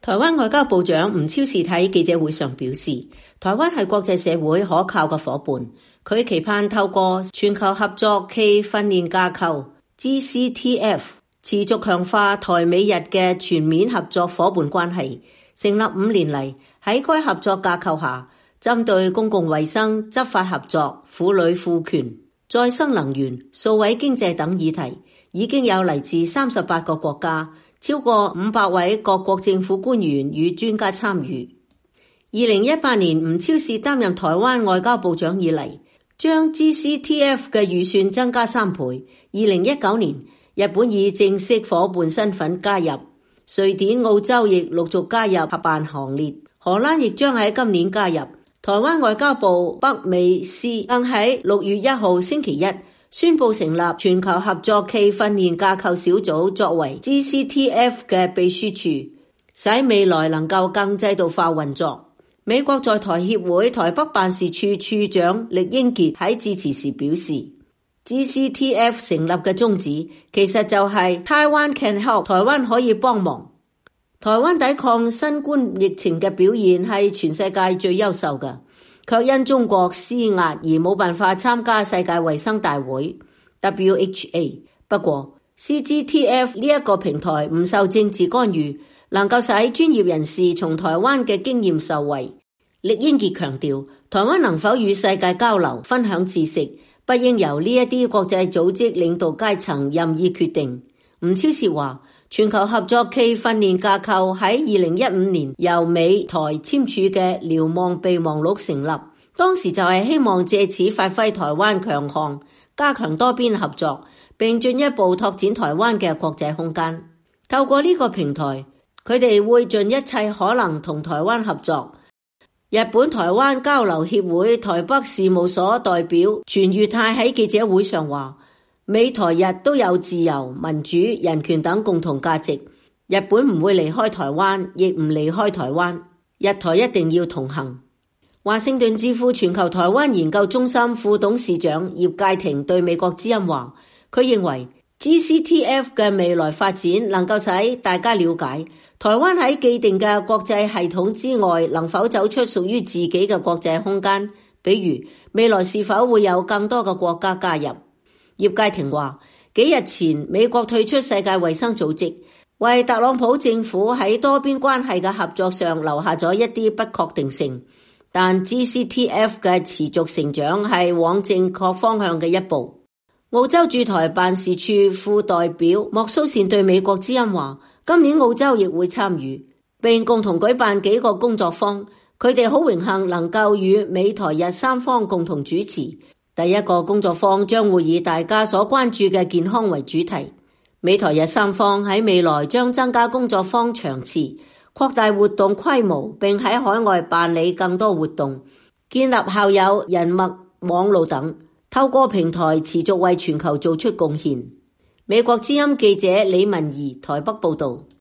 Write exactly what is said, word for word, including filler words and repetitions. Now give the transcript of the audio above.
台灣外交部長吳釗燮喺記者會上表示，台灣係國際社會可靠嘅夥伴，佢期盼透過全球合作暨訓練架構 G C T F 持續強化台美日嘅全面合作夥伴關係。成立五年嚟，喺該合作架構下，針對公共衛生、執法合作、婦女賦權、再生能源、數位經濟等議題，已經有嚟自三十八個國家，超過五百位各國政府官員與專家參與。二零一八年，吳釗燮擔任台灣外交部長以嚟，將 G C T F 嘅預算增加三倍。二零一九年，日本以正式夥伴身份加入，瑞典、澳洲亦陸續加入合辦行列，荷蘭亦將喺今年加入。台灣外交部北美司更喺六月一號星期一宣布成立全球合作暨訓練架構小組，作為 G C T F 嘅秘書處，使未來能夠更制度化運作。美國在台協會台北辦事處處長酈英傑喺致辭時表示， G C T F 成立嘅宗旨其實就係 Taiwan can help， 台灣可以幫忙。台灣抵抗新冠疫情嘅表現係全世界最優秀嘅，卻因中國施壓而冇辦法參加世界衛生大會 W H A。 不過 C G T F 呢一個平台唔受政治干預，能夠使專業人士從台灣嘅經驗受惠。酈英傑強調，台灣能否與世界交流、分享知識，不應由呢一啲國際組織領導階層任意決定。吳釗燮話，全球合作暨訓練架構喺二零一五年由美台簽署嘅瞭望備忘錄成立，當時就係希望借此發揮台灣強項，加強多邊合作，並進一步拓展台灣嘅國際空間。透過呢個平台，佢哋會盡一切可能同台灣合作。日本台灣交流協會台北事務所代表全月泰喺記者會上話，美台日都有自由、民主、人權等共同價值，日本唔會離開台灣，亦唔離開台灣，日台一定要同行。華盛頓智庫全球台灣研究中心副董事長葉介廷對美國之音話，佢認為 G C T F 嘅未來發展能夠使大家了解台灣喺既定嘅國際系統之外，能否走出屬於自己嘅國際空間，比如未來是否會有更多嘅國家加入。葉介廷話，幾日前美國退出世界衛生組織，為特朗普政府喺多邊關係嘅合作上留下咗一啲不確定性，但 G C T F 嘅持續成長係往正確方向嘅一步。澳洲駐台辦事處副代表莫蘇善對美國之音話，今年澳洲亦會參與，並共同舉辦幾個工作坊，佢哋好榮幸能夠與美台日三方共同主持。第一個工作坊將會以大家所關注嘅健康為主題，美台日三方喺未來將增加工作坊場次，擴大活動規模，並喺海外辦理更多活動，建立校友人脈網路等，透過平台持續為全球做出貢獻。美國之音記者李文儀台北報道。